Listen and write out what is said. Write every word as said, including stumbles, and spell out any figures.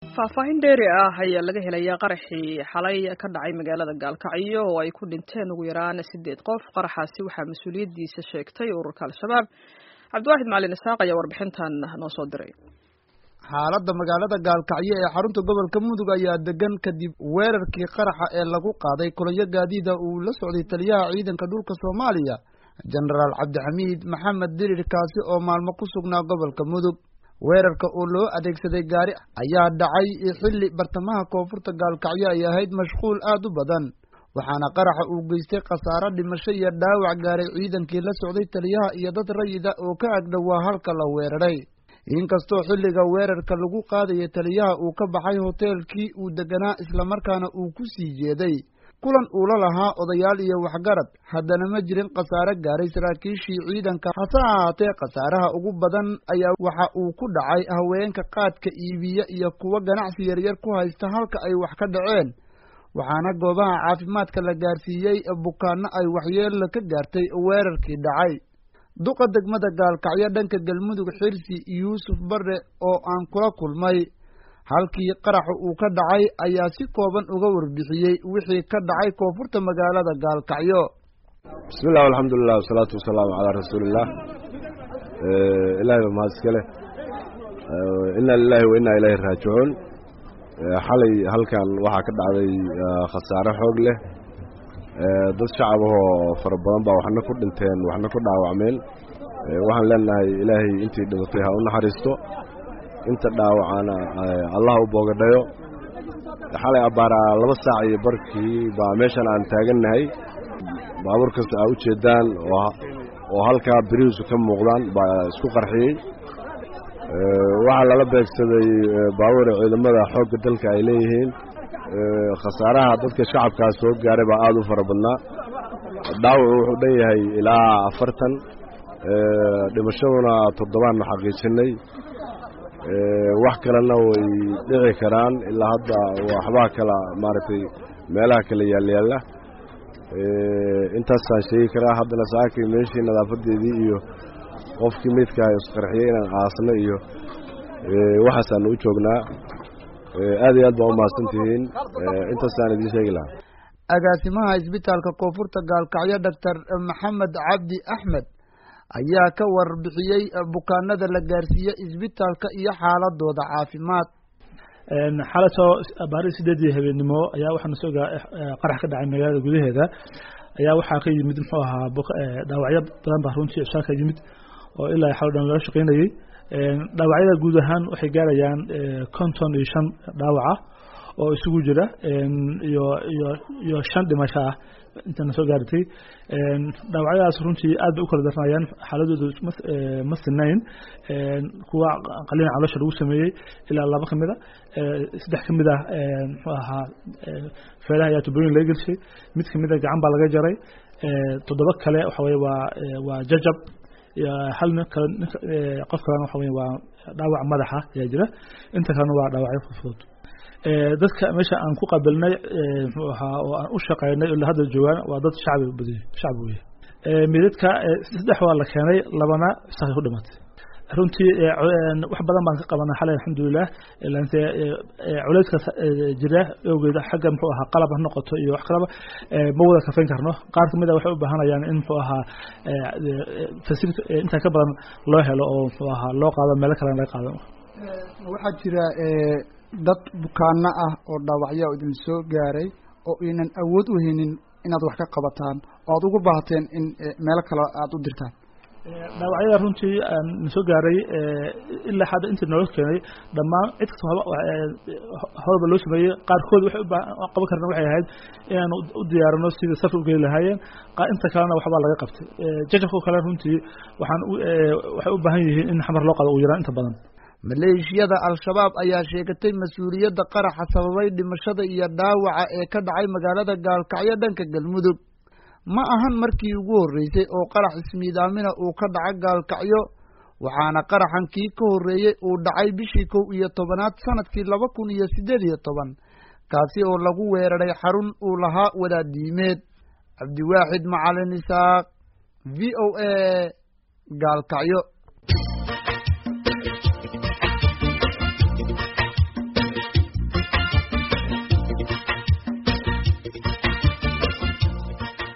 faahfaahin dheeri ah ayaa laga helayaa qaraxii xalay ka dhacay magaalada Gaalkacyo oo ay ku dhinteen ugu yaraan sideed qof. qaraxaasi waxaa mas'uuliyadiisa sheegtay ururka Al-Shabaab. Cabdiwaahid Macalin Isaaq ayaa warbixintan noo soo diray. xaaladda magaalada Gaalkacyo ee xarunta gobolka Mudug ayaa degan kadib weerarkii qaraxa ee lagu qaaday kulayo gaadiida uu la socday taliyaha ciidanka dhulka Soomaaliya Generaal Cabdixamiid Maxamed Dirir kaasi oo maalmo ku sugnaa gobolka Mudug. weerarka oo loo adeegsaday gaari ayaa dhacay xilli bartamaha koonfurta Gaalkacyo ay ahayd mashquul aad u badan, waxaana qaraxa uu geystay khasaare dhimasho iyo dhaawac gaaray ciidankii la socday taliyaha iyo dad rayida oo ka agdhowaa halka la weeraray. inkastoo xilliga weerarka lagu qaadayay taliyaha uu ka baxay hoteelkii uu deganaa islamarkaana uu ku sii jeeday kulan uu la lahaa odayaal iyo waxgarad, haddana ma jirin khasaare gaaray saraakiishii ciidanka. hase ahaatee khasaaraha ugu badan ayaa waxa uu ku dhacay haweenka qaadka iibiya iyo kuwa ganacsi yaryar ku haysta halka ay wax ka dhaceen, waxaana goobaha caafimaadka la gaarsiiyey bukaanno ay waxyeello ka gaartay weerarkii dhacay. duqa degmada Gaalkacyo dhanka Galmudug Xirsi Yuusuf Barre oo aan kula kulmay halkii qaraxa uu ka dhacay ayaa si kooban uga warbixiyey wixii ka dhacay koonfurta magaalada Gaalkacyo. bismillaah alxamdulilah wasalaatu wasalaamu calaa rasuulillaah. ilaahay baa mahad iska leh. inna lilaahi wa inna ilayhi raajicuun. xalay halkan waxaa ka dhacday khasaare xoog leh. dad shacab ahoo fara badan baa waxna ku dhinteen waxna ku dhaawacmeen. waxaan leenahay ilaahay intii dhimatay ha u naxariisto, inta dhaawacana allah u boogadhayo. xalay abbaaraa laba saac iyo barkii baa meeshan aan taagannahay baabuur kasta aa u jeedaan oo halkaa birihiisu ka muuqdaan baa isku qarxiyey. waxaa lala beegsaday baabuura ciidamada xoogga dalka ay leeyihiin. khasaaraha dadka shacabkaas soo gaaray baa aad u fara badnaa. dhaawacu wuxuu dhan yahay ilaa afartan, dhimashaduna toddobaanna xaqiijinay. wax kalena way dhici karaan, ilaa hadda waxbaa kala maaragtay meelaha kala yaalyaalla. intaasaan sheegi karaa. haddana saakay meeshii nadaafadeedii iyo qofkii midkaah isqarxiyey inaan aasno iyo waxaasaanu u joognaa. aad iyo aad baa u mahadsantihiin. intaasaan idiin sheegi lahaa. agaasimaha isbitaalka koonfurta Gaalkacyo Doctor Maxamed Cabdi Axmed ayaa ka warbixiyey bukaanada la gaarsiiyey isbitaalka iyo xaaladooda caafimaad. xalato baari sideedii habeenimo ayaa waxaana soo qarax ka dhacay magaalada gudaheeda. ayaa waxaa ka yimid muxuu ahaa dhaawacyo badan baa runtii isha ka yimid oo ilaa xal dhan loo shaqeynayay. dhaawacyada guud ahaan waxay gaarayaan konton iyo shan dhaawaca oo isugu jira iyo iyo iyo shan dhimasho ah intana soo gaartay. dhaawacyadaas runtii aad bay u kala darnayaan, xaaladoodu ma sinayn. kuwa qalliin caloosha lagu sameeyey ilaa laba ka mid a, saddex ka mid ah muxuu ahaa feelaha ayaa tubooyin laga gelshay, mid ka mid a gacan baa laga jaray. toddoba kale waxa weye waa waa jajab. hal kale qof kalena waxa weye waa dhaawac madaxa ayaa jira. inta kalena waa dhaawacyo fudud. dadka meesha aan ku qabilnay muxuu ahaa oo aan u shaqeynay ilaa hadda joogaan waa dad shacbi badiyay shacbi weeye. midadka saddex waa la keenay, labana sax ku dhimatay. runtii wax badan baan ka qabanay xalay alxamdulilah. ilaante culayska jira awgeeda xagga muxuu ahaa qalab ha noqoto iyo wax kalaba ma wada kafayn karno. qaar kamid ah waxay u baahanayaan in muxuu ahaa facility inta ka badan loo helo oo muxuu ahaa loo qaado meelo kale laga qaado. waxaa jira dad bukaano ah oo dhaawacyo idin soo gaaray oo inan awood u haynin inaad wax ka qabataan oo aad ugu baahateen in meelo kale aad u dirtaan. dhaawacyada runtii aan soo gaaray ilaa hadda inta noo keenay dhammaan cid kasta horba loo sameeyey. qaarkood waxay u qaban karna waxay ahayd inaan u diyaarino sida safar u geli lahaayeen. inta kalena waxbaa laga qabtay. jajabka kale runtii waxaan waxay u baahan yihiin in xamar loo qaado ugu yaraan inta badan. maleeshiyada Al-Shabaab ayaa sheegatay mas'uuliyadda qaraxa sababay dhimashada iyo dhaawaca ee ka dhacay magaalada Gaalkacyo dhanka Galmudug. ma ahan markii ugu horeysay oo qarax ismiidaamina uu ka dhacay Gaalkacyo, waxaana qaraxan kii ka horeeyay uu dhacay bishii kow iyo tobanaad sanadkii laba kun iyo siddeed iyo toban, kaasi oo lagu weeraray xarun uu lahaa wadaadiimeed. Cabdiwaahid Macalin Isaaq, V O A, Gaalkacyo.